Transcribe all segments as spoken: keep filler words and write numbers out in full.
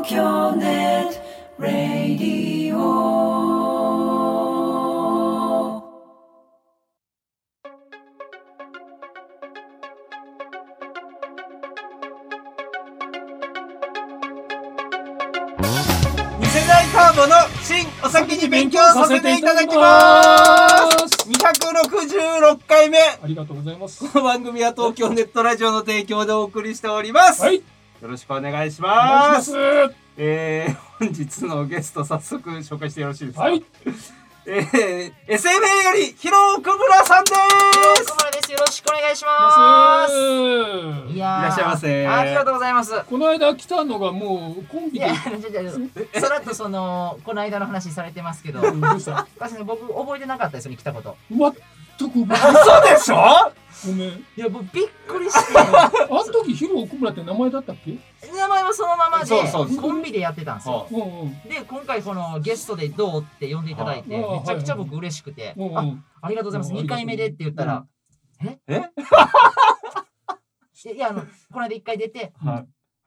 東京ネットラディオ。 に世代ターボの新お先に勉強させていただきます。にひゃくろくじゅうろっかいめ。 ありがとうございます。 この番組は東京ネットラジオの提供でお送りしております。 はい。 よろしくお願いします。 お願いします。 えー、本日のゲスト早速紹介してよろしいですか。 はい。 えー、エスエムエー よりヒロクムラさんです。 ヒロクムラです。よろしくお願いします。いやいらっしゃいませ。 ありがとうございます。 この間来たのがもうコンビで。 いや、さらっとそのこの間の話されてますけど、確かに僕覚えてなかったですよね、来たこと。 全く覚えてない。 嘘でしょ？ ごめん。 いや、僕びっくりして。 あの時ヒロクムラって名前だったっけ？ 名前はそのままでそうそうそうコンビでやってたんですよ。 うんうん。 で、今回このゲストでどうって呼んでいただいて、 ああめちゃくちゃ僕嬉しくて、 うんうんあ、ありがとうございます。にかいめでって言ったら、ええいや、あの、この間いっかい出て、 はい。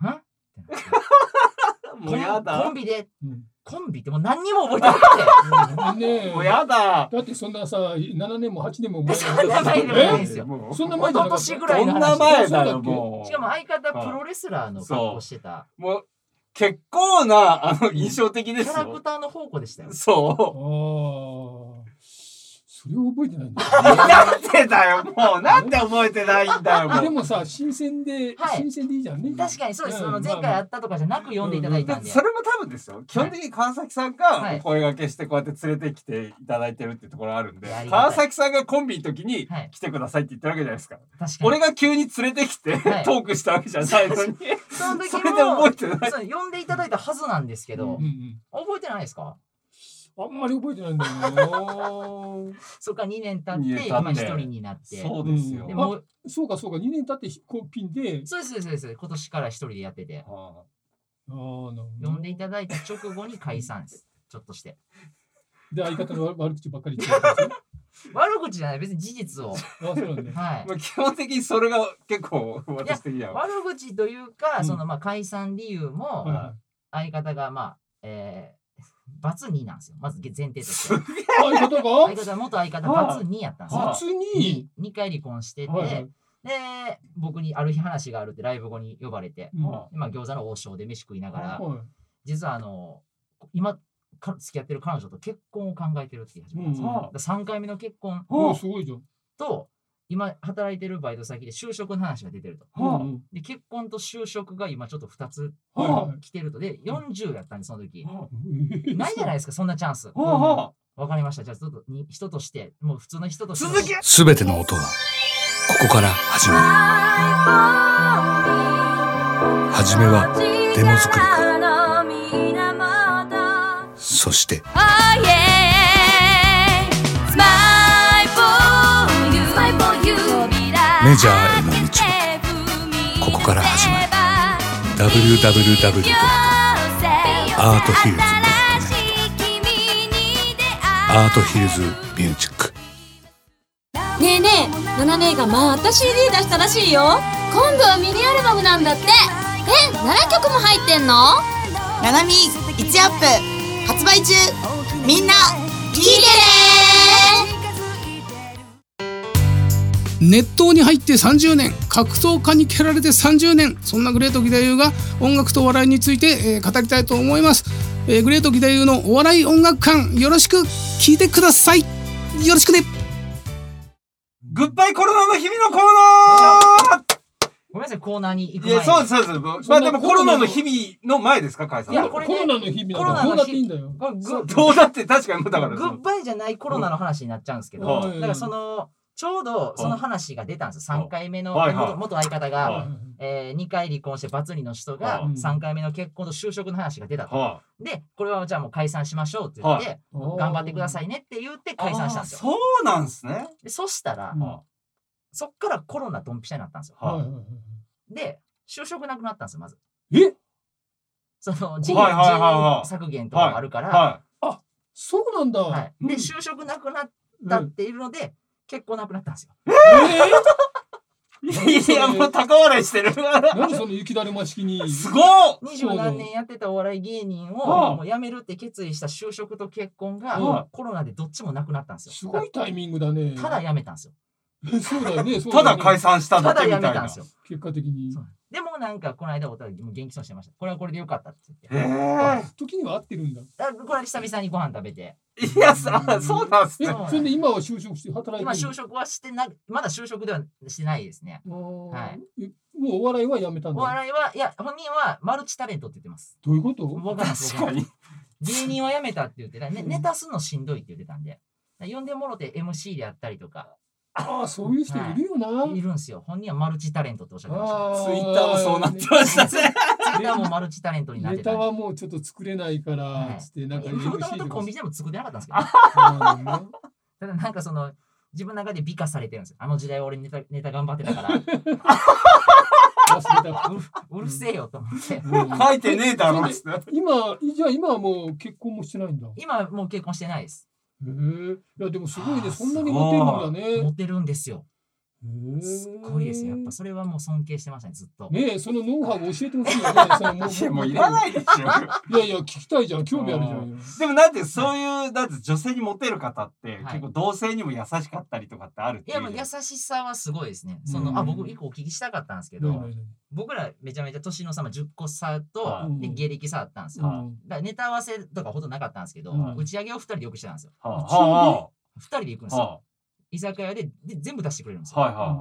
んもうやだ。 コンビで、 うんコンビってもう何にも覚えてなくて。 ねえ。 もうやだ。 だってそんなさ、ななねんもはちねんも前そんな前でもないですよ。 そんな前じゃなかった。 一昨年ぐらいの話。 そんな前だよ、もう。 しかも相方プロレスラーの格好してた。 もう、結構な、あの、印象的ですよ。 キャラクターの宝庫でしたよ。 そう。 ああ。それを覚えてないんだよ。 なんでだよ、もう。なんで覚えてないんだよ、もう。 でもさ、新鮮で、 はい新鮮でいいじゃんね。 確かにそうです。 うんその前回あったとかじゃなく読んでいただいたんで。 それも多分ですよ。基本的に川崎さんはいがお声掛けしてこうやって連れてきていただいてるっていうところあるんでいやあり、がたい川崎さんがコンビの時にはい来てくださいって言ってるわけじゃないですか。 確かに。 俺が急に連れてきてはいトークしたわけじゃないのに、 その時それでも覚えてない。 そう呼んでいただいたはずなんですけどうんう、ん。 覚えてないですか？ あんまり覚えてないんだよな。 そっからにねん経ってにねん経って今一人になって。 そうですよ。 うんでもそうかそうか、にねん経ってコンピンで。 そうですそうですそうです。今年から一人でやってて、 はああ、なるほど。 呼んでいただいた直後に解散です。ちょっとして。 で、相方の悪口ばっかり言ってたんですよ。 悪口じゃない、別に事実を。 ああ、そうなんだ。 はいい。まあ基本的にそれが結構私的には。 悪口というか、 うんそのまあ解散理由も、 はいは相方がまあ、えー、バツになんですよ。まず前提として。 い。相方が相方、元相方バツにやったんですよ。 初に。 にかい離婚してて、 はいはい。 で、僕にある日話があるってライブ後に呼ばれて、 うんはまあ餃子の王将で飯食いながら、 はい実はあの、今、か付き合ってる彼女と結婚を考えてるって言い始めたんですよ。 うんだからさんかいめの結婚おーすごいじゃん。 と、今働いてるバイト先で就職の話が出てると。 はあうんで、結婚と就職が今ちょっとふたつはいはい来てると。で、よんじゅうやったんで、その時。 はないじゃないですか、そんなチャンス。 あはわかりました。じゃあ、ちょっとに人として、もう普通の人として。 続けすべての音はここから始まる。始めはデモ作りからそしてメジャーへの道もここから始まる。 ダブリューダブリューダブリュー ドットアートヒルズ ドットネット アートヒルズミュージック。 ねえねえ、ナナ姉がまた シーディー 出したらしいよ。今度はミニアルバムなんだって。え、ななきょくも入ってんの？ ナナミいちアップ発売中。みんな聞いてね。 熱湯に入ってさんじゅうねん、格闘家に蹴られてさんじゅうねん、そんなグレート義太夫が音楽とお笑いについて、えー、語りたいと思います、えー、グレート義太夫のお笑い音楽館、よろしく聞いてください。よろしくね。 グッバイコロナの日々のコーナー。 ごめんなさい、コーナーに行くいや、 前に。 そうです、そうです。まあでもコロナの日々の前ですか、カイさん。 いやこれコロナの日々 コロナの日なんかどうなっていいんだよ。 これグどうだって確かにだから。 グッバイじゃないコロナの話になっちゃうんですけど、 はいだからその、ちょうどその話が出たんですよ。さんかいめのはいはい元元相方が、 はいえー、にかい離婚してバツにの人がはいさんかいめの結婚と就職の話が出たと。 はで、これはじゃあもう解散しましょうって言って、 はい頑張ってくださいねって言ってい。 解散したんですよ。 そうなんですね。 でそしたら、 うんそっからコロナドンピシャになったんですよ。 はいはいはいで、就職なくなったんですよ、まず。 え、 その人はいはいはいはい人削減とかもあるから、 はそうなんだ。 はいうんで、就職なくなったっていうので、結婚なくなったんですよ。 えいやもう高笑いしてる。 何その雪だるま式に。 すごっ。 二十何年やってたお笑い芸人をもう辞めるって決意した就職と結婚がコロナでどっちもなくなったんですよ。 すごいタイミングだね。 ただ辞めたんですよ。 そうだよね。 ただ解散しただけみたいな。 ただ辞めたんですよ。 結果的に。 でもなんかこの間お互い元気そうしてました。これはこれでよかったって言って。へえ。 時には合ってるんだ。 これ久々にご飯食べて。 いやさ、そうなんすね。 それで今は就職して働いてる。 今就職はしてな、まだ就職ではしてないですね。 はい。もうお笑いはやめたんだ。 お笑いはいや本人はマルチタレントって言ってます。 どういうこと？ わかんない。確かに。芸人はやめたって言ってた。ね、ネタすんのしんどいって言ってたんで。呼んでもろて エムシー でやったりとか。 ああ、そういう人いるよな、 はい。いるんですよ。本人はマルチタレントっておっしゃってました。 ツイッターもそうなってましたね。 ツイッターもマルチタレントになってた。 ネタはもうちょっと作れないから、つって、なんか エムシーもともとコンビでも作ってなかったんですけど。ただなんかその、自分の中で美化されてるんですよ。あの時代俺ネタ、ネタ頑張ってたから。うるせえよと思って。 書いてねえだろ。 今、じゃあ今はもう結婚もしてないんだ。 今はもう結婚してないです。 へえ。いやでもすごいね。そんなにモテるんだね。 モテるんですよ。すごいですよ。やっぱそれはもう尊敬してましたね、ずっと。 ねえ、そのノウハウ教えてほしいよね。そのもうもういらないでしょ。 いやいや、聞きたいじゃん。興味あるじゃん。 でもなんてそういうだって女性にモテる方って結構同性にも優しかったりとかってあるっていう。 いやもう優しさはすごいですね。そのあ僕一個お聞きしたかったんですけど、僕らめちゃめちゃ年の差もじゅっこ差とで芸歴差あったんですよ。だからネタ合わせとかほとんどなかったんですけど、打ち上げをふたりでよくしてたんですよ。ふたりで行くんですよ。居酒屋で全部出してくれるんですよ。はいはい。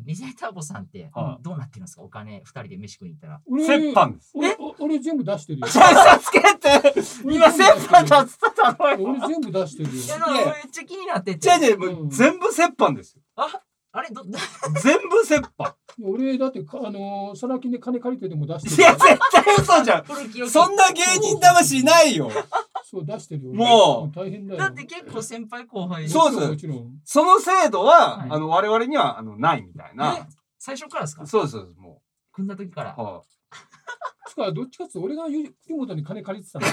リゼターボさんってどうなってるんですか？お金ふたりで飯食いに行ったら。 折半です。 え？俺全部出してるよ。 ちょっとつけて。今折半だっつっただろ。 俺全部出してるよ。 いやめっちゃ気になってて。 違う違う、全部折半ですよ。 あ、あれど全部折半。 俺だってあのサラ金で金借りてでも出してる。 いや絶対嘘じゃん。そんな芸人魂ないよ。 そう出してるよ。 もう大変だよ。 だって結構先輩後輩。 そうです。その制度はあの我々にはあのないみたいな。 最初からですか？ そうですそうです。もう組んだ時から。 はい。つかどっちかって俺が湯本に金借りてたの。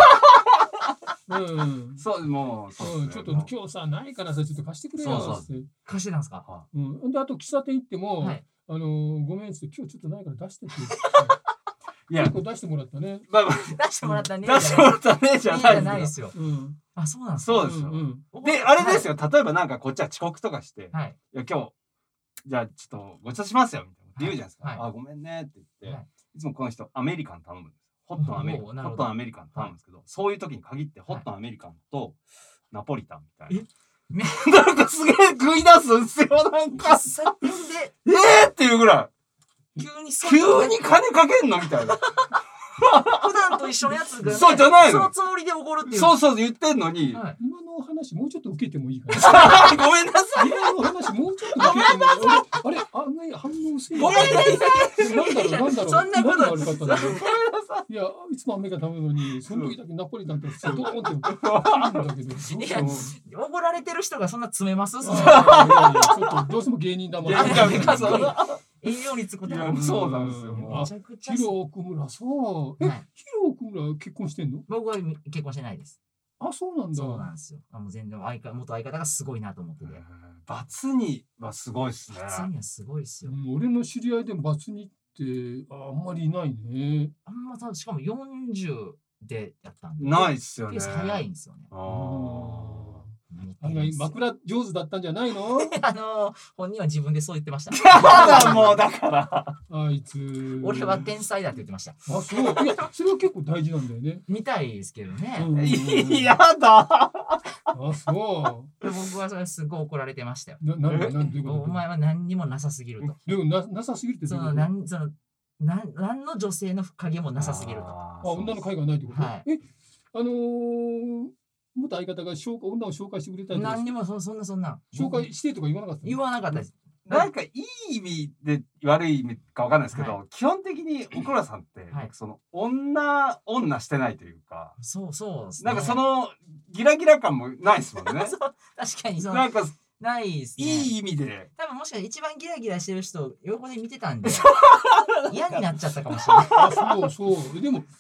うん。 そうもうそうちょっと今日さないからさちょっと貸してくれよって。 貸してたんですか？ うん。であと喫茶店行ってもあのごめんって今日ちょっとないから出してって。いや、結構出してもらったね。 まあまあ、 出してもらったね。 出してもらったねじゃないですよ。あ、そうなんですか。そうですよ。で、あれですよ。例えばなんかこっちは遅刻とかして、いや今日じゃあちょっとごちそうしますよみたいな言うじゃないですか。あ、ごめんねって言って、いつもこの人アメリカン頼むんです。ホットのアメリカン、ホットのアメリカン頼むんですけど、そういう時に限ってホットのアメリカンとナポリタンみたいな。なんかすげえ食い出すんすよなんか。えーっていうぐらい。急に急に金かけんのみたいな。 普段と一緒のやつが、ね、 そうじゃないの。 そのつもりで怒るっていう。 そうそう言ってんのに、 はい、今の話もうちょっと受けてもいいかな。 ごめんなさい。 今の話もうちょっと受けてもいい。あれあんなに反応せえ。 ごめんなさい。 なんだろうなんだろう。 そんなこと何が悪かったんだろう。いやいつもアメリカ食べるのにその時だけナポリタンってドーンって怒るんだけど。 いや怒られてる人がそんな詰めます？そのいやいやちょっとどうしても芸人だもん。 栄養につくことはそうなんですよ。 めちゃくちゃ。 ヒロ奥村そう。え、ヒロ奥村結婚してんの？ 僕は結婚してないです。 あ、そうなんだ。 そうなんですよ。あもう全然相方元相方がすごいなと思ってて。 バツニはすごいですね。 バツニはすごいですよ。 俺の知り合いでバツニってあんまりいないね。 あんまたしかもよんじゅうでやったんで。 ないっすよね。 早いんですよね。 ああ。案外枕上手だったんじゃないの？ あの本人は自分でそう言ってました。 もうだからあいつ俺は天才だって言ってました。 あそういやそれは結構大事なんだよね。 みたいですけどね。 やだ。 あそう。 僕はそれすごい怒られてましたよ。 ななんでなんでお前は何にもなさすぎると。 でもななさすぎるってそのなんそのなん何の女性の影もなさすぎると。 あ女の影がないってこと？ はい。 えあの元相方が紹介女を紹介してくれたり何にもそそんなそんな紹介してとか言わなかった？ 言わなかったです。 なんかいい意味で悪い意味かわかんないですけど、基本的に奥村さんってその女女してないというか、 そうそうですね。なんかそのギラギラ感もないですもんね。 そう確かにそう。 なんかないですね。 いい意味で。 多分もしかして一番ギラギラしてる人横で見てたんで嫌になっちゃったかもしれない。 あそうそうでも。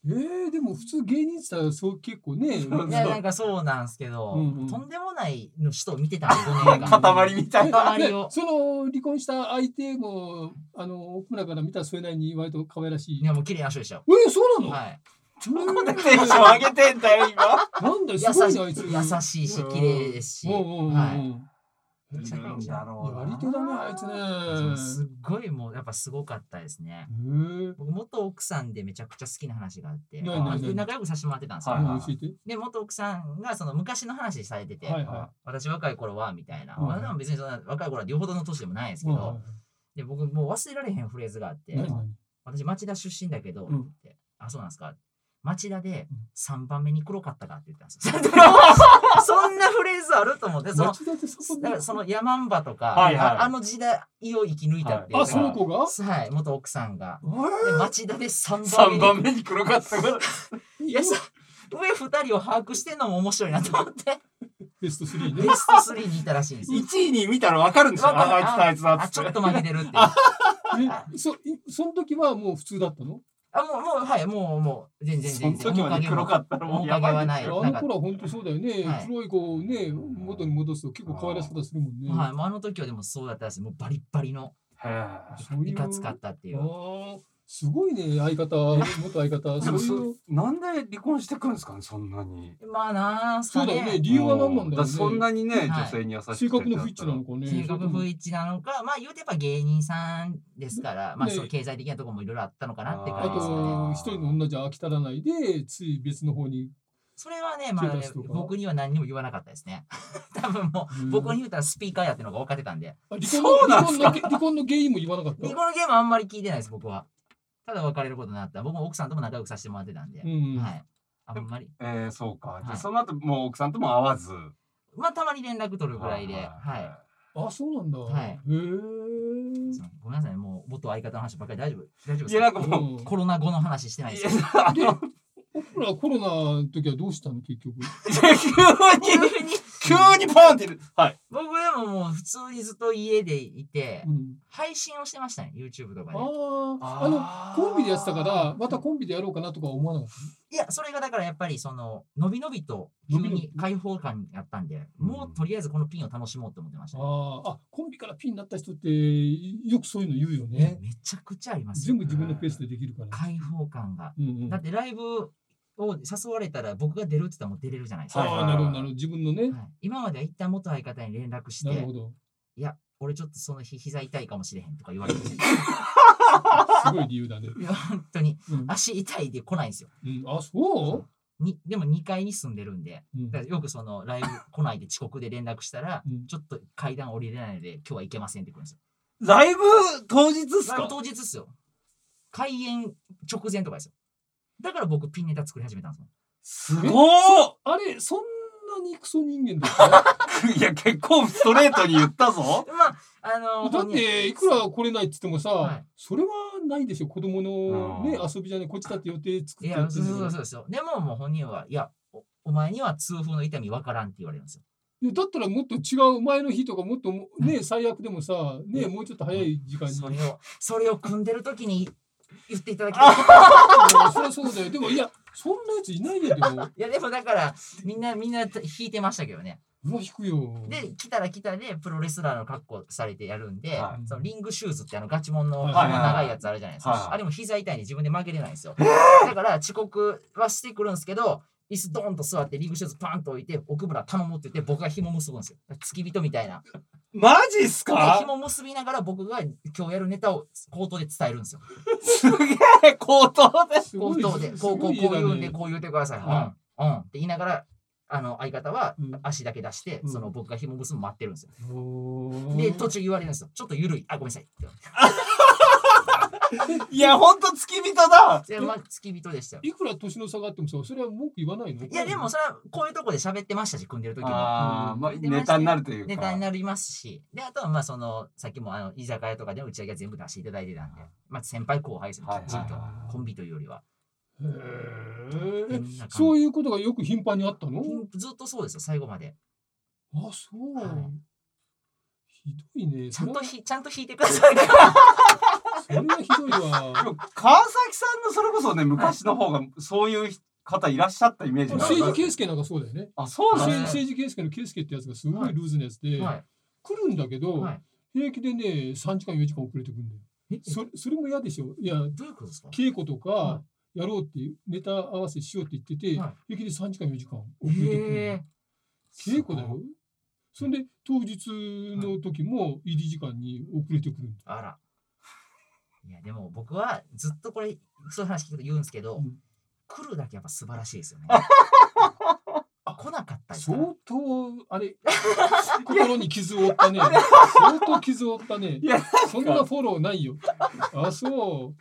えー、でも普通芸人って言ったらそう結構ね。いやなんかそうなんですけど、うんうん、とんでもないの人を見てたんでごねんかん。 塊みたいな。 塊を。その離婚した相手もあの奥村から見たらそれなりに割と可愛らしい。 いやもう綺麗な人でしたよ。 えー、そうなの？ はい。 どこでテンション上げてんだよ今。 なんだすごいなあいつ。 優しいし綺麗ですし。はい。 なんだろうな。 やり手だねあいつね。 すっごいもうやっぱすごかったですね。僕元奥さんでめちゃくちゃ好きな話があって、仲良くさせてもらってたんですよ。で元奥さんがその昔の話されてて、私若い頃はみたいな。私は別にそんな若い頃はよほどの年でもないですけど、で僕もう忘れられへんフレーズがあって、私町田出身だけどって、あそうなんですか。町田でさんばんめに黒かったかって言ったんですよ。そんなフレーズあると思って、そのそのヤマンバとか、はいはい、あの時代を生き抜いたっていう、 はい、あその子が、 はい、元奥さんが。で町田でさんばんめに黒かったから。 いやさ、上ふたりを把握してんのも面白いなと思って。 ベストスリーね。 ベストスリーにいたらしいんですよ。 いちいに見たら分かるんですよ。あいつだあいつだって。 ちょっと負けてるっていう。 え、そ、その時はもう普通だったの？ あ、もう、もう、はい、もう、もう、全然、全然。 その時は黒かったらもうやばい。はない。 あの頃は本当そうだよね。黒い子をね、元に戻すと結構可愛らしさするもんね。 はい、もうあの時はでもそうだったんです。もうバリッバリの。いかつかったっていう。 すごいね、相方、元相方。 そういう。なんで離婚してくるんですかね、そんなに。 まあなあ、 そうだよね、理由は何なんだろうね。 そんなにね、女性に優しい。 性格の不一致なのかね。 性格不一致なのか、まあ言うてやっぱ芸人さんですから、まあそう経済的なところもいろいろあったのかなって感じですよね。 一人の女じゃ飽き足らないで、つい別の方に。 それはね、まあ僕には何にも言わなかったですね。多分もう僕に言うたらスピーカーやってのが分かってたんで。 離婚の原因も言わなかった。 離婚の原因もあんまり聞いてないです、僕は。ただ別れることになった。僕も奥さんとも仲良くさせてもらってたんで。うん、はい。あんまり。 えー、そうか。じゃあその後もう奥さんとも会わず。 まあたまに連絡取るぐらいで。はい。 あ、そうなんだ。 はい。へえ。 ごめんなさい。もう元相方の話ばっかり大丈夫。大丈夫ですか。 いやなんかもうコロナ後の話してないです。 僕らコロナの時はどうしたの結局。 急に急にパンって。はい。 僕でももう普通にずっと家でいて、配信をしてましたね、YouTube とかで。 ああ、あのコンビでやってたからまたコンビでやろうかなとか思わなかった。 いや、それがだからやっぱりそののびのびと急に開放感やったんで、もうとりあえずこのピンを楽しもうと思ってました。 ああ、コンビからピンになった人ってよくそういうの言うよね。 めちゃくちゃあります。 全部自分のペースでできるから。 開放感が。だってライブを誘われたら僕が出るって言ったらもう出れるじゃないですか。 ああ、なるほど、なるほど。自分のね。 今までは一旦元相方に連絡して、なるほど。いや、俺ちょっとその日膝痛いかもしれへんとか言われて。すごい理由だね。 いや、本当に、足痛いで来ないんですよ。 あ、そうにでもにかいに住んでるんで、よくそのライブ来ないで遅刻で連絡したら、ちょっと階段降りれないので今日は行けませんって来るんですよ。 ライブ当日っすか？ 当日っすよ。開演直前とかですよ。だから僕ピンネタ作り始めたんですよ。すごー！ あれ、そんなにクソ人間だったいや、結構ストレートに言ったぞ。 まあ、あのー、 だって、いくら来れないって言ってもさ、はい、それはないでしょ。子供のね、遊びじゃね、こっちだって予定作ってやってる。 いや、そうそうそう。でももう本人は、いや、お、お前には痛風の痛み分からんって言われるんですよ。 だったらもっと違う前の日とかもっとね、最悪でもさ、ね、もうちょっと早い時間に。 それを、それを組んでる時に言っていただきたい。 そりゃそうだよ。でもいや、そんなやついないやでも。 いやでもだからみんなみんな弾いてましたけどね。 うわ弾くよ。 で来たら来たでプロレスラーの格好されてやるんで、はい、そのリングシューズってあのガチモンの長いやつあるじゃないですか。はいはいはい、あれも膝痛いんで自分で曲げれないんですよ。だから遅刻はしてくるんですけど。椅子ドーンと座ってリングシューズパンと置いて奥村頼むって言って僕が紐結ぶんですよ。付き人みたいな。 マジっすか？ 紐結びながら僕が今日やるネタを口頭で伝えるんですよ。 すげえ口頭で口頭でこうこうこう言うんでこう言ってください。うんうんって言いながらあの相方は足だけ出して、うん、その僕が紐結ぶの待ってるんですよ。で途中言われるんですよ。ちょっと緩い。あごめんなさい。 いやほんと付き人だ。 いやまあ付き人でしたよ。 いくら年の差があってもさ、それは文句言わないの？ いやでもそれはこういうとこで喋ってましたし、組んでる時も。 ああ、まあネタになるというか。 ネタになりますし、であとはまあそのさっきもあの居酒屋とかで打ち上げは全部出していただいてたんで、まあ先輩後輩ですよ。きっちりとコンビというよりは。 へえ。そういうことがよく頻繁にあったの？ ずっとそうですよ最後まで。 あそう。ひどいね。 ちゃんとひちゃんと弾いてください。 それはひどいわ。 川崎さんのそれこそね、昔の方がそういう方いらっしゃったイメージがある。 政治圭介なんかそうだよね。 あ、そうなんですね。 政治圭介の圭介ってやつがすごいルーズなやつで、はい、来るんだけど、はい、平気でねさんじかんよじかん遅れてくるんだよ。そ, それも嫌でしょ。いや、どういうことですか？稽古とかやろうってネタ合わせしようって言ってて、はい、平気でさんじかんよじかん遅れてくる。稽古だよ。そんで当日の時も入り時間に遅れてくるんだ。 あら。いやでも僕はずっとこれそういう話聞くと言うんですけど、うん、来るだけやっぱ素晴らしいですよね。あ、来なかったですか？ 相当あれ心に傷を負ったね。相当傷を負ったね。いやそんなフォローないよ。あ、そう。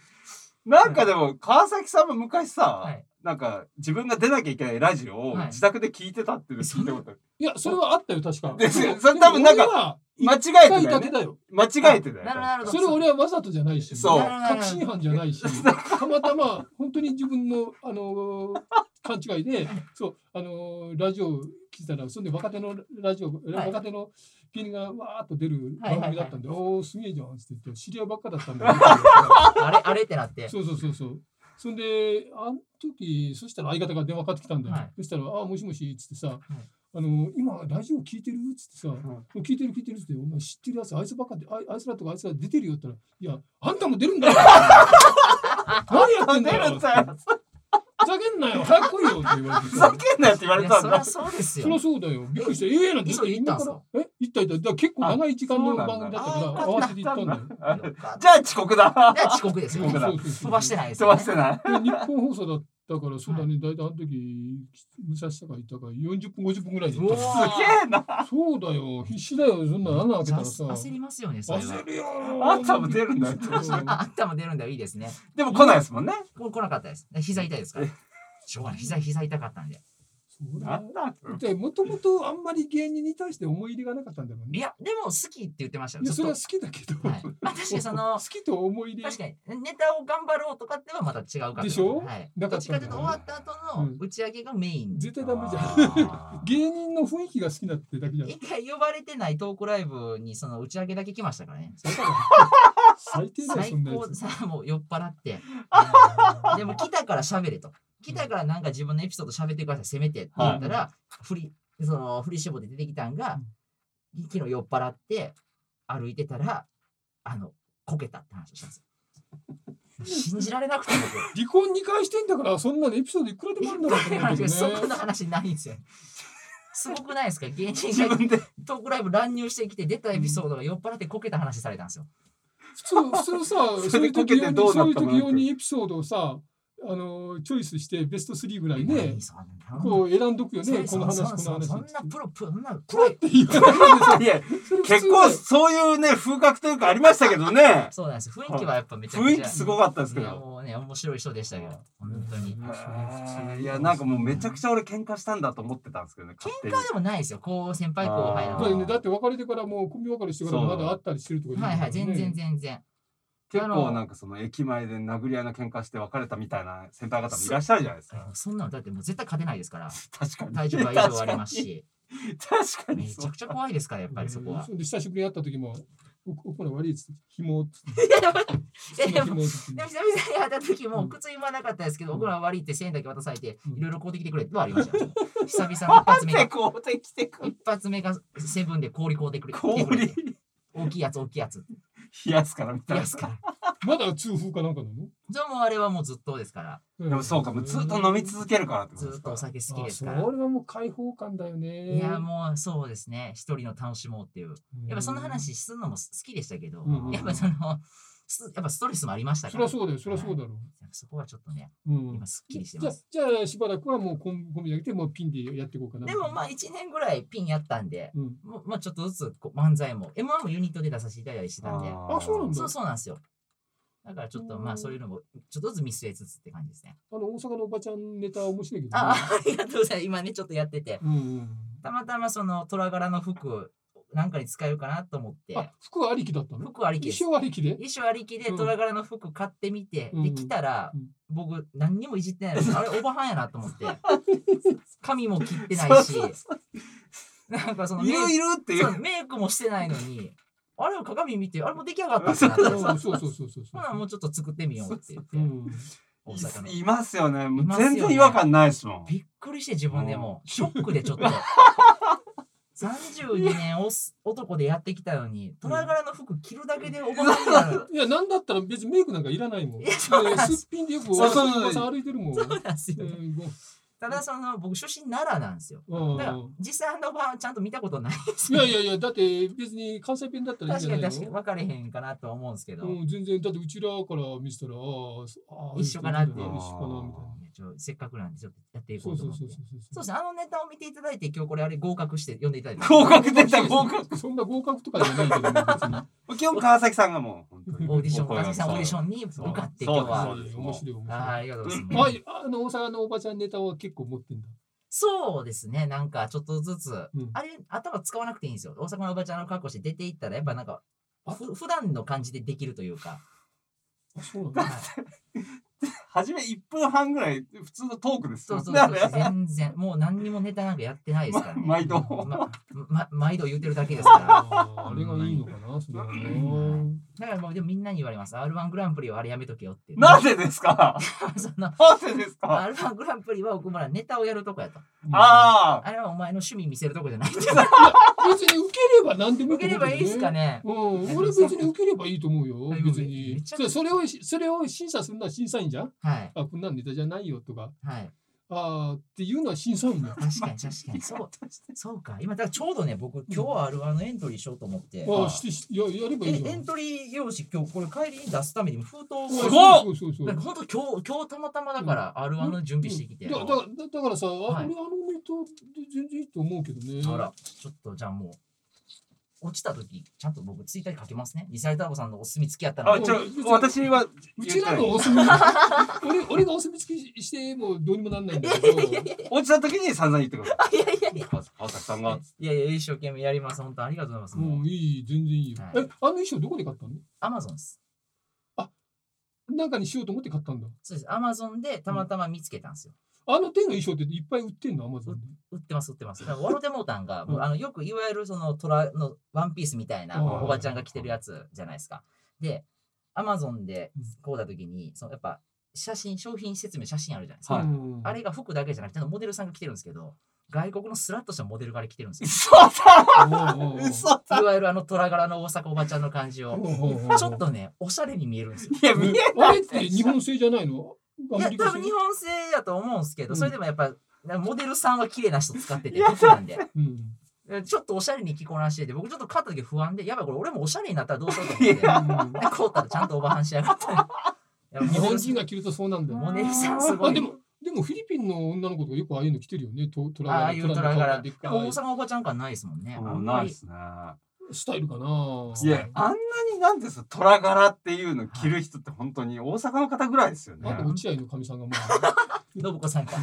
なんかでも川崎さんも昔さ、はい、なんか自分が出なきゃいけないラジオを自宅で聞いてたっていうの聞いたことある。 いやそれはあったよ確か。 ですよ。それ多分なんか間違えてたよ、ね。間違えてたよ。 それ俺はわざとじゃないし、そう確信犯じゃないし、たまたま本当に自分のあの勘違いで、そうあのラジオ聞いたらそんで若手のラジオ、はい、若手の芸人がわーっと出る番組だったんで、はいはいはい、おおすげえじゃんって言って知り合いばっかだったんで、 あれあれってなって、 そうそうそうそう。そんであの時そしたら相方が電話かかってきたんだよ。はい、そしたらあもしもしっつってさ。はい、あの今ラジオ聞いてるっつってさ、うん、聞いてる聞いてるっつってお前知ってるやつあいつばっかで あ, あいつらとかあいつら出てるよって言ったらいやあんたも出るんだよ何やってんだよふざけんなよ早く来いよって言われてふざけんなよって言われたんだ。 そりゃそうですよ。 そりゃそうだよ。びっくりした。ええなんて行ったんすか？ え行った行った。だから結構長い時間の番組だったから合わせて行ったんだよ。 じゃあ遅刻だ。 じゃあ遅刻ですよ。飛ばしてないです。 飛ばしてない。 日本放送だだからそうだね、大体あの時武蔵とかいたからよんじゅっぷんごじゅっぷんぐらいで行った。 すげえな。 そうだよ必死だよそんな穴開けたらさ。 焦りますよねそれは。 焦るよ。 あんたも出るんだよ。 あんたも出るんだよいいですね。 でも来ないですもんね。 来なかったです。膝痛いですから。しょうがない膝膝痛かったんで。 もともとあんまり芸人に対して思い入れがなかったんだろうね。 いやでも好きって言ってましたよ。 いやそれは好きだけど、 はい、確かにその好きと思い入れ確かにネタを頑張ろうとかってはまた違うからでしょ、 はい、どっちかというと終わった後の打ち上げがメイン、 うん、絶対ダメじゃん芸人の雰囲気が好きだってだけじゃん。 一回呼ばれてないトークライブにその打ち上げだけ来ましたからね。 最低だよそんなやつ。 最高さもう酔っ払ってでも来たから喋れと来たからなんか自分のエピソード喋ってくださいせめてって言ったら、はい、振りその振り絞って出てきたんが、うん、昨日酔っ払って歩いてたらあのこけたって話をしたんですよ。信じられなくて離婚にかいしてんだからそんなのエピソードいくらでもあるんだろうと思うんだけどね。 そんな話ないんですよ。すごくないですか芸人がトークライブ乱入してきて出たエピソードが酔っ払ってこけた話されたんですよ。 普通普通さそういう時用にそういう時用にエピソードをさあのチョイスしてベストスリーぐらいねこう選んどくよねこの話この話。 そんなプロプロそんなプロって言わないや結構そういうね風格というかありましたけどね。 そうなんです雰囲気はやっぱめちゃくちゃ雰囲気すごかったですけどもうね面白い人でしたけど本当に。 いやなんかもうめちゃくちゃ俺喧嘩したんだと思ってたんですけどね。 喧嘩でもないですよこう先輩後輩の。 だって別れてからもう組別れしてからまだ会ったりしてるとか。 はいはい全然全然。 結構なんかその駅前で殴り合いの喧嘩して別れたみたいな先輩方もいらっしゃるじゃないですか。 そんなのだってもう絶対勝てないですから。 確かに。 体重が以上ありますし。 確かに。 めちゃくちゃ怖いですからやっぱりそこは。 で久しぶりに会った時もおこら悪いっつって紐を。 でも久々に会った時も靴今なかったですけどおこら悪いってせんえんだけ渡されていろいろ買うてきてくれってはありました。久々の一発目が一発目がセブンで氷買うてくれ。 氷。 大きいやつ大きいやつ。 冷やすからみたいな。 冷やすから。 まだ痛風かなんかなの？ じゃあもうあれはもうずっとですから。 でもそうかもうずっと飲み続けるからってことですか。 ずっとお酒好きですから。 それはもう開放感だよね。 いやもうそうですね一人の楽しもうっていう。やっぱその話するのも好きでしたけど、やっぱそのやっぱストレスもありましたから。 そりゃそうだよそりゃそうだろう。 そこはちょっとね今すっきりしてます。 じゃあしばらくはもうコンビだけでもうピンでやっていこうかな。 でもまあいちねんぐらいピンやったんで、もうまあちょっとずつ漫才も エムワン もユニットで出させていただいたりしてたんで。 あそうなんだ。 そうそうなんですよ。だからちょっとまあそういうのもちょっとずつ見据えつつって感じですね。 あの大阪のおばちゃんネタ面白いけど、 ね。あ、ありがとうございます。今ねちょっとやってて、うんうん、たまたまその虎柄の服なんかに使えるかなと思って。 あ、服ありきだったの？ 服ありきです。 衣装ありきで？ 衣装ありきで虎柄の服買ってみて、うん、で来たら、うん、僕何にもいじってないのにあれおばはんやなと思って。髪も切ってないし、なんかそのいるいるっていうメイクもしてないのに。 あれを鏡見て、あれも出来上がったってなったらさ、 そうそうそうそう。 ほなもうちょっと作ってみようって言って。 大阪のいますよね。全然違和感ないですもん。 びっくりして自分でもショックでちょっと。さんじゅうにねん男でやってきたのに、虎柄の服着るだけでおばさんになる。 いや、なんだったら別にメイクなんかいらないもん。すっぴんでよくおばさん歩いてるもん。 そうなんですよ。ただその僕出身奈良なんですよ。だから実際あの場ちゃんと見たことないです。 いやいやいや、だって別に関西弁だったらいいじゃないの。 確かに確かに分かれへんかなと思うんですけど。 全然だってうちらから見せたら一緒かなって。 一緒かなみたいな。 せっかくなんでちょっとやっていこうと思って。そうですね。あのネタを見ていただいて今日これあれ合格して読んでいただいて。 合格出た合格。 そんな合格とかじゃないけど別に。 今日川崎さんがもうオーディション川崎さんオーディションに受かって今日は。 面白い面白い。 ありがとうございます。 あの大阪のおばちゃんネタは結構持ってんだ。 そうですね。なんかちょっとずつ、うん、あれ頭使わなくていいんですよ。大阪のおばちゃんの格好して出ていったらやっぱなんかふ普段の感じでできるというか。 あ、そうなんだ。 初めいっぷんはんぐらい普通のトークです。 そうそうそう。全然もう何にもネタなんかやってないですからね。 ま、毎度、 まま、毎度言ってるだけですから。 あ, あれがいいのかな。それはね。 だからもうでもみんなに言われます。アールワン グランプリはあれやめとけよって。 なぜですか。 そのなぜですか。 アールワン グランプリは僕もらネタをやるとこやと。 ああ。 あれはお前の趣味見せるとこじゃない。別に受ければ何でも受ければいいですかね。 うん。俺別に受ければいいと思うよ。別に。それをそれを審査するのは審査員じゃん。 はい。 あ、こんなネタじゃないよとか。 はい。 ああっていうのは審査員だ。 確かに確かに。そう。そうか。今だからちょうどね、僕今日 アールワン のエントリーしようと思って。 ああ、してややればいいじゃん。 エントリー用紙今日これ帰りに出すために封筒を。 すごい。そうそうそう。 本当今日今日たまたまだから アールワン の準備してきて。 だからだからさ、俺あのネタで全然いいと思うけどね。 あら、ちょっとじゃあもう。落ちた時ちゃんと僕ツイッターに書けますね。リサイターボさんのお墨付きやったので。あ、ちょ私はうちらのお墨俺俺がお墨付きしてもどうにもなんないんだけど。 落ちた時に散々言ってください。 いやいやいや。 川崎さんが。 いやいや一生懸命やります。本当ありがとうございます。 もういい全然いいよ。え、あの衣装どこで買ったの？ アマゾンです。 あ、なんかにしようと思って買ったんだ。 そうです。アマゾンでたまたま見つけたんですよ。 あの手の衣装っていっぱい売ってんの？アマゾンで。 売ってます売ってます。だからワロテモータンが、うん、あのよくいわゆるそのトラのワンピースみたいなおばちゃんが着てるやつじゃないですか。で、アマゾンでこうだ時にそのやっぱ写真商品説明写真あるじゃないですか。はい、あれが服だけじゃなくてモデルさんが着てるんですけど。外国のスラッとしたモデルが着てるんですよ。 嘘だ。 いわゆるあの虎柄の大阪おばちゃんの感じをちょっとねおしゃれに見えるんですよ。 いや見えない。あれって日本製じゃないの？ いや多分日本製やと思うんですけど、それでもやっぱモデルさんは綺麗な人使ってて服なんで。ちょっとおしゃれに着こなしてて、僕ちょっと買った時不安で、やばいこれ俺もおしゃれになったらどうしようと思って、で買うたらちゃんとおばはんしやがった。 日本人が着るとそうなんだよ。 モデルさんすごい。 でもでもフィリピンの女の子とかよくああいうの着てるよね。トラああいうトラ柄。大阪おばちゃん感ないですもんね。 ないですね。 スタイルかな。 いや、あんなになんですか、トラ柄っていうの着る人って本当に大阪の方ぐらいですよね。 あと落合のかみさんがもう。信子さんか。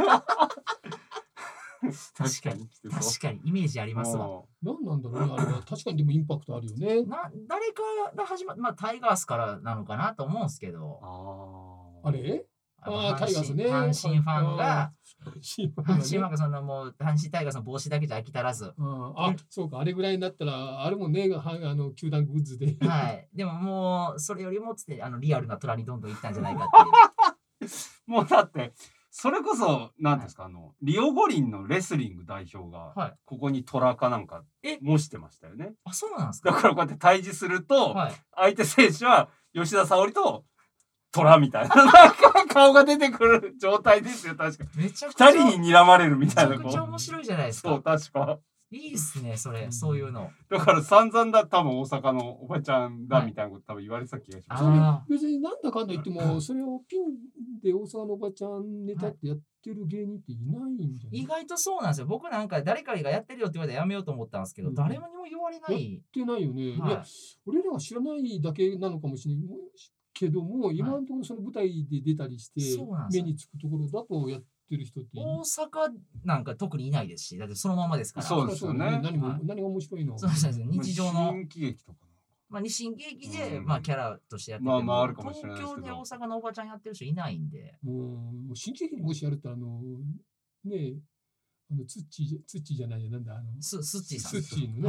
確かに確かにイメージありますわ。 何なんだろうねあれは。確かにでもインパクトあるよね。 な誰かが始まっまあタイガースからなのかなと思うんですけど。 あれ？ああタイガースね。 阪神ファンが阪神ファンがそのもう阪神タイガースの帽子だけじゃ飽き足らず。 あそうかあれぐらいになったらあれもねあの球団グッズで。 はい。でももうそれよりもつってあのリアルな虎にどんどん行ったんじゃないかっていう。 もうだってそれこそ何ですか、はい、あのリオ五輪のレスリング代表が、はい、ここに虎かなんか模してましたよね。 あそうなんですか。 だからこうやって対峙すると、はい、相手選手は吉田沙保里と虎みたいな顔が出てくる状態ですよ確か。 めちゃくちゃふたりに睨まれるみたいな。 めちゃくちゃ面白いじゃないですか。 そう確か。 いいっすねそれ、うん、そういうの。 だから散々だ多分大阪のおばちゃんだみたいなこと多分言われてた気がします。 はい、別になんだかんだ言ってもそれをピンで大阪のおばちゃんネタってやってる芸人っていないんじゃない？ 意外とそうなんですよ。僕なんか誰かがやってるよって言われたらやめようと思ったんですけど、うん、誰もにも言われない。 やってないよね。はい、いや俺らが知らないだけなのかもしれないけども、今のところその舞台で出たりして目につくところだとやってる人って大阪なんか特にいないですし、だってそのままですから。 そうですよね。 何も何が面白いの？ そうですね。日常の新喜劇とか。 まあ日新喜劇でまあキャラとしてやってて、まああるかもしれないですけど、東京で大阪のおばちゃんやってる人いないんで。 もう新喜劇にもしやるとあのねあのツッチーツッチーじゃないよなんだあのススッチーさん。 スッチーのね。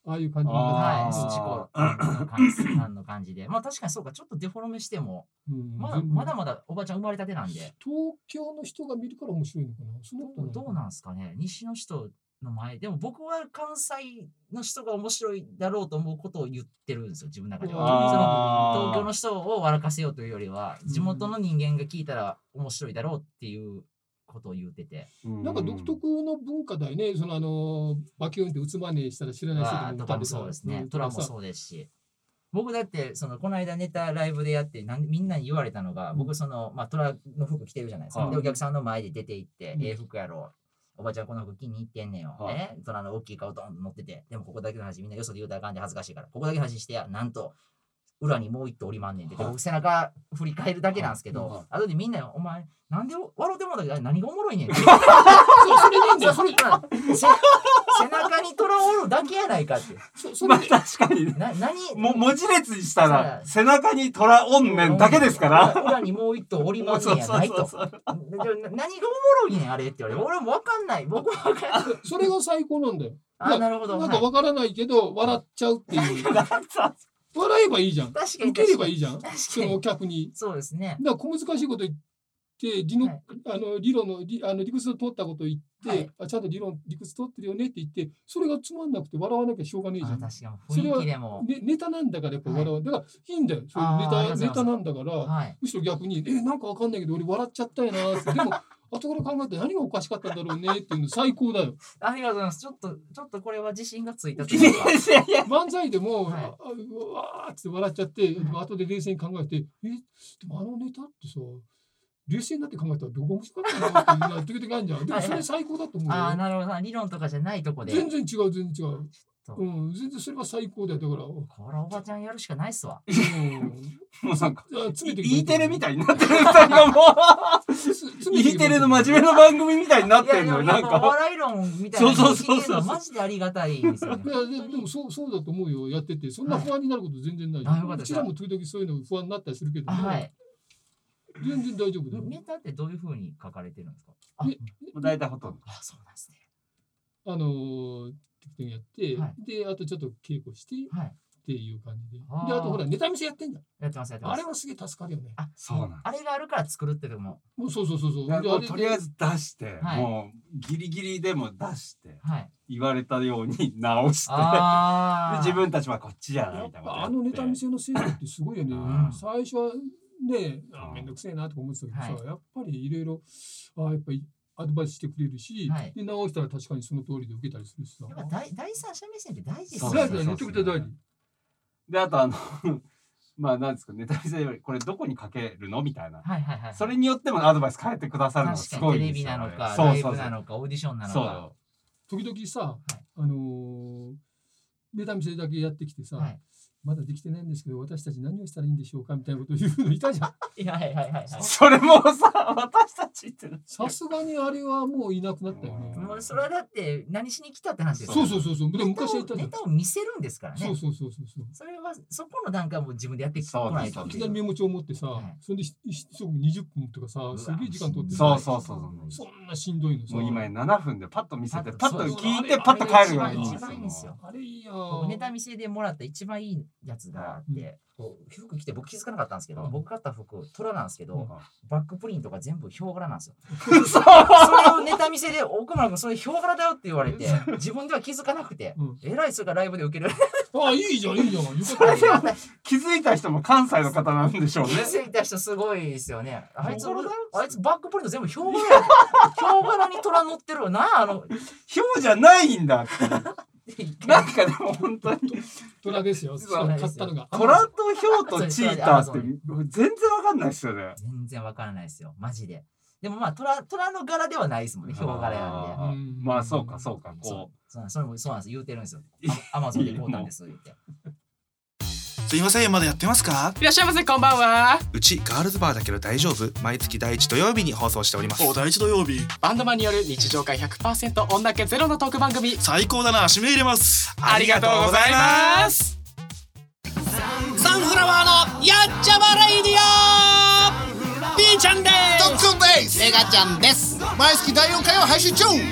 ああいう感じのはいスチコの感じの感じでまあ確かにそうかちょっとデフォルメしても、うん、まだまだまだおばちゃん生まれたてなんで東京の人が見るから面白いのかなそのどうなんですかね西の人の前でも僕は関西の人が面白いだろうと思うことを言ってるんですよ自分の中ではその東京の人を笑かせようというよりは地元の人間が聞いたら面白いだろうっていうことを言ってて、 うん、なんか独特の文化だよねそのあのバキュンってうつまねしたら知らない人でもとかもそうですねトラもそうですし僕だってそのこの間ネタライブでやってなんみんなに言われたのが、うん、僕そのまあトラの服着てるじゃないですか、うん、でお客さんの前で出て行って、うん、ええ服やろおばちゃんこの服気に入ってんねんよ、はい、えトラの大きい顔ドンと乗っててでもここだけの話みんなよそで言うたらあかんで恥ずかしいからここだけの話してやなんと裏にもう一頭おりまんねんって、はい、僕背中振り返るだけなんですけど、はい、後でみんなお前なんで笑うてもんだけど何がおもろいねんってそれでいいんだよそれ背中に虎おるだけやないかってそそまあ確かにねな何も文字列にしたら背中に虎おんねんだけですから裏にもう一頭おりまんねんやないと何がおもろいねんあれって言われて俺も分かんない僕は分かんないそれが最高なんだよあなるほどなんか分からないけど笑っちゃうっていう笑えばいいじゃん。確かに受ければいいじゃん。そのお客に。 そうですね。 だから小難しいこと言って理の、はい、あの理論の理あの理屈の通ったこと言って、はい、あちゃんと理論理屈通ってるよねって言ってそれがつまんなくて笑わなきゃしょうがねえじゃん。 確かに雰囲気でもそれは、ね、ネタなんだからやっぱ笑わ、はい、だからいいんだよ。そういうネタネタなんだから、はい、むしろ逆にえなんかわかんないけど俺笑っちゃったよなって。でも後から考えて何がおかしかったんだろうねっていうの最高だよ。 ありがとうございます。ちょっとちょっとこれは自信がついたというか。漫才でも、はい、うわーって笑っちゃって、はい、後で冷静に考えて、えでもあのネタってさ、冷静になって考えたらどこが面白かったのっていう時々あるじゃん。でもそれ最高だと思うよ。 ああなるほど理論とかじゃないとこで。 全然違う全然違う。うん、全然それが最高だよだから。これおばちゃんやるしかないっすわ。 もうなんか E テレみたいになってる二人がもう E テレの真面目な番組みたいになってんのよなんか。 お笑い論みたいなの聞けるのマジでありがたいんですよね。いやでもそうそうだと思うよやっててそんな不安になること全然ない。うちらも時々そういうの不安になったりするけども。はい。全然大丈夫だよ。 ネタってどういう風に書かれてるんですか。 大体ほとんど。 あそうなんですね。 あのやって、はい、であとちょっと稽古して、はい、っていう感じで、であとほらネタ見せやってんじゃん。 やってますやってます。 あれはすげえ助かるよね。 あそうなん。あれがあるから作るってでも。 もうそうそうそうそう。 とりあえず出して、はい、もうギリギリでも出して、はい、言われたように直して、で自分たちはこっちやなみたいな。 あのネタ見せの精度ってすごいよね。最初はね、めんどくせえなとか思ってたけどさ、はい、やっぱりいろいろあやっぱり。アドバイスしてくれるし、はい、で直したら確かにその通りで受けたりするしさ。 第第三者目線って大事ですよね。めちゃくちゃ大事。 であとあのまあなんですかネタ見せこれどこにかけるのみたいな。はいはいはい。それによってもアドバイス変えてくださるのがすごいですよね。 テレビなのかライブなのかオーディションなのか。 時々さ、はい、あのー、ネタ見せだけやってきてさ。はいまだできてないんですけど私たち何をしたらいいんでしょうかみたいなことを言うのいたじゃん。 いやはいはいはい。 それもさ私たちってさすがにあれはもういなくなったよね。 もうそれはだって何しに来たって話ですよ。そうそうそうそう。でも昔は言ったじゃん。ネタを見せるんですからね。 そうそうそうそうそう。 それはそこの段階も自分でやってこないと。 いきなりメモ帳を持ってさ、はい、それで一足にじゅっぷんとかさすげえ時間取ってさ。 そうそうそうそう。そんなしんどいのさ。 もう今ななふんでパッと見せてパッと聞いてパッと帰るように。 一番いいんですよ。 あれいいよ。 ネタ見せでもらった一番いいやつがあって。服着て僕気づかなかったんですけど、うん、僕買った服虎なんですけど、うん、バックプリントが全部ヒョウ柄なんですよ。それをネタ見せで奥村君それヒョウ柄だよって言われて自分では気づかなくて、うん、えらいそれがライブで受ける。 ああいいじゃんいいじゃん。 気づいた人も関西の方なんでしょうね。 気づいた人すごいですよね。あいつあいつバックプリント全部ヒョウ柄や。ヒョウ柄に虎乗ってるなあのヒョウじゃないんだって。なんかでも本当に虎ですよ。買ったのが虎とヒョウとチーターって全然わかんないですよね。 全然わからないですよマジで。でもまあ虎虎の柄ではないですもんねヒョウ柄なんで。まあそうかそうかこうそれもそうなんです言うてるんですよ。アマゾンで買うたんです言って。 すいませんまだやってますか。 いらっしゃいませこんばんは。 うちガールズバーだけど大丈夫毎月第一土曜日に放送しております。 お第一土曜日バンドマンによる日常会 ひゃくパーセント 女気ゼロのトーク番組最高だな締め入れます。 ありがとうございます。サンフラワーのやっちゃまレイディオ B ちゃんです。 特訓です。 メガちゃんです。 毎月だいよんかいを配信中。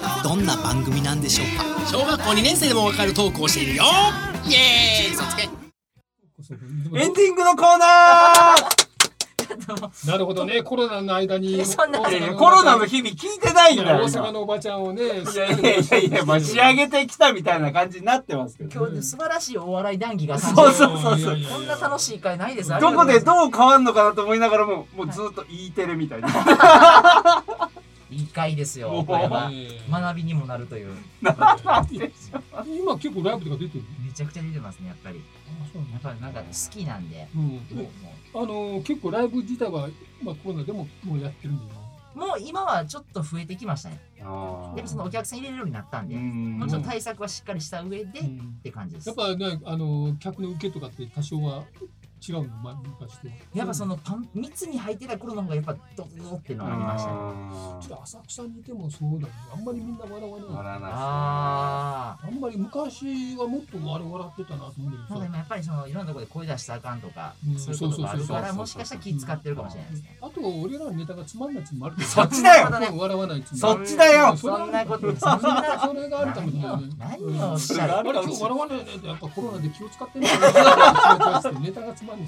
どんな番組なんでしょうか。 小学校にねん生でもわかるトークをしているよ。イエーイ、嘘つけ。 エンディングのコーナーなるほどね、コロナの間にそんなコロナの日々聞いてないんだよ。 大阪のおばちゃんをね、いやいやいやいや、まあ、仕上げてきたみたいな感じになってますけど、 今日素晴らしいお笑い談義がそうそうそうそう、 こんな楽しい回ないです。 どこでどう変わんのかなと思いながらも、もうずっと E テレみたいな。 いい回ですよ。これは学びにもなるという。 今結構ライブとか出てる。 めちゃくちゃ出てますね、やっぱり。やっぱりなんか好きなんで。 あの結構ライブ自体はまあコロナでももうやってるんだよな。 もう今はちょっと増えてきましたね。やっぱそのお客さん入れるようになったんで、もうちょっと対策はしっかりした上でって感じです。 やっぱね、あの客の受けとかって多少は違うの、まあ、昔と。 やっぱそのパン密に入ってた頃の方がやっぱドドっていうのがありましたね。 ちょっと浅草にいてもそうだね。あんまりみんな笑わない。 笑わない。 ああんまり昔はもっと笑笑ってたなと思うんだけど。 でもやっぱりそのいろんなところで声出したらあかんとか、そういうことがあるからもしかしたら気使ってるかもしれないですね。 あと俺らのネタがつまんないつもある。 そっちだよ。 笑わないつそっちだよ。 そんなこと。 それがあるかもしれない。 何をおっしゃる。 あれ今日笑わないねってやっぱコロナで気を使ってんだよ。ネタがつまんない。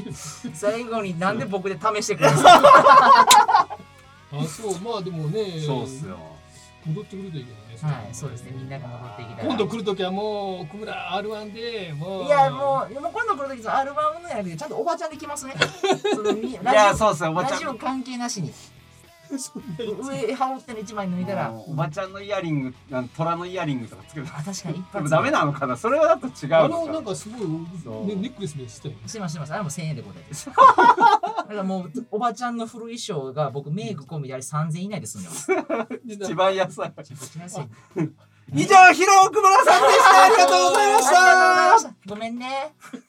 最後になんで僕で試してくれるんですか。 あ、そう、まあでもね、 そうっすよ。 戻ってくるといいけどね。はい、そうですね。みんなが戻っていきたい。 今度来るときはもう小村 アールワン でもう。 いやもう、もう今度来るときは アールワン のやるちゃんとおばちゃんで来ますね。 いや、そうっすよ、おばちゃん。 ラジオ関係なしに。上羽織っての一枚脱いだらおばちゃんのイヤリング、虎のイヤリングとかつける。 あ、確かに一発。ダメなのかな。それはだと違う。 あのなんかすごいねネックレスでして。 してますしてます。あれもせんえんでございます。だからもうおばちゃんのフル衣装が僕メイク込みであれさんぜんえん以内で済んでます。 一番安い。 以上、ヒロ奥村さんでした。ありがとうございました。 ごめんね。